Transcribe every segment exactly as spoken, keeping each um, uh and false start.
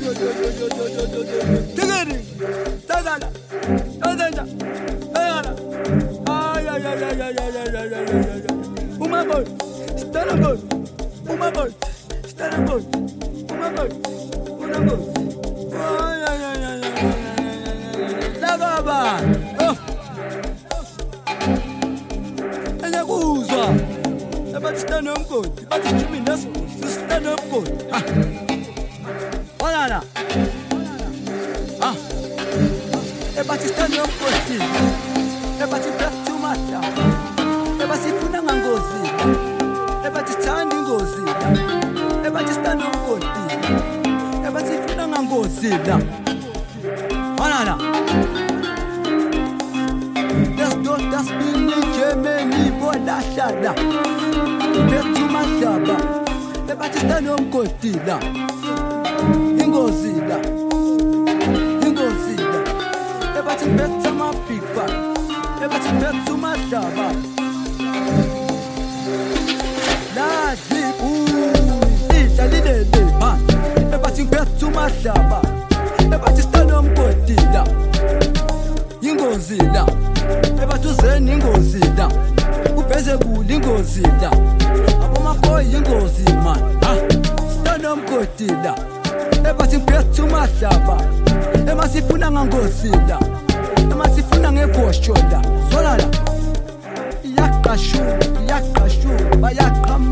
Tigiri, Tadala, Tadala, Tadala. Ay, ay, ay, ay, ay, ay, ay, ay, ay, ay, ay. Uma boy, stand up boy. Uma boy, stand up boy. Uma boy, uma boy. Ay, ay, ay, ay, ay, ay, ay. La baba. Oh. Ela kuzwa. Abathi stand up boy. Abathi Jimmy Naso, stand up boy. Ah. Olala. Ah. Ebathi stand up boy. Ebathi back to matter. Ebathi funa ngangozi. Ebathi thanda ingozi. Ebathi stand up boy. Ebathi funa ngangozi la. Olala. Let's do das bin Germany boy la shada. Back to matter. Ebathi stand up boy la. Ingozi la. Ingozi la. Ebathi betha ma big fat. Ebathi betha ma shaba. La jibu. Ijali de de ha. Ebathi betha ma shaba. Ebathi stand up body la. Ingozi la. Ebathi zen ingozi la. Ubeze kuli ingozi la. Abo maboy ingozi man. Ah. Stand up body la. Ebathi betha ma shaba. Emasifuna ngangozi la. Emasifuna ngevoshola. Solala. Yakashu, yakashu, bayakamu.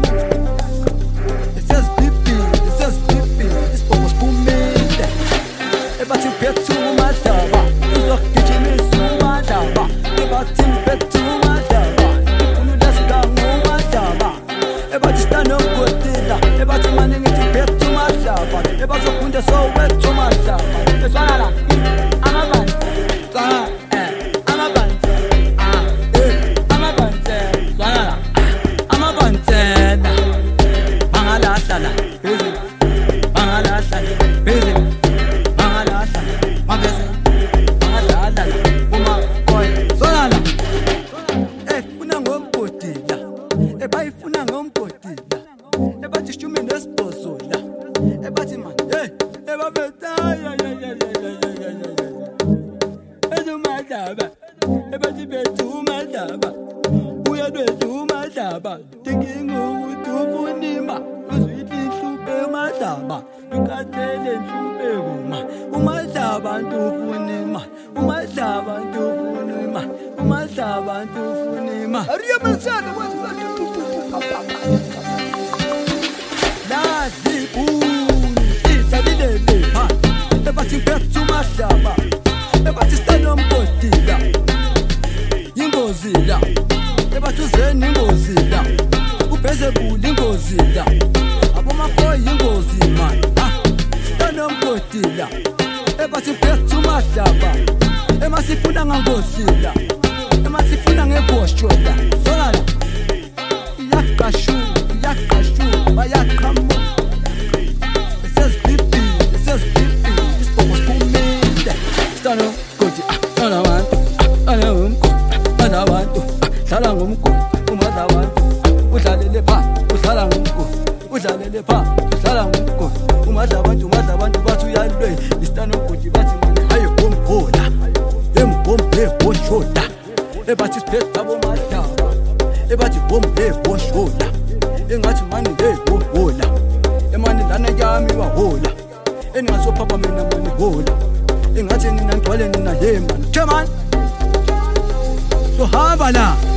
It says pipi, it says pipi. This boy kumile. Ebathi bethu madaba. Uzokugijimisa umadaba. Ebathi bethu madaba. Unudasika ngumadaba. Ebathi stand up kodila. Ebathi mani ngithi bethu madaba. Ebathi kunde so bethu madaba. Solala. Amabani. Solala. So hamba la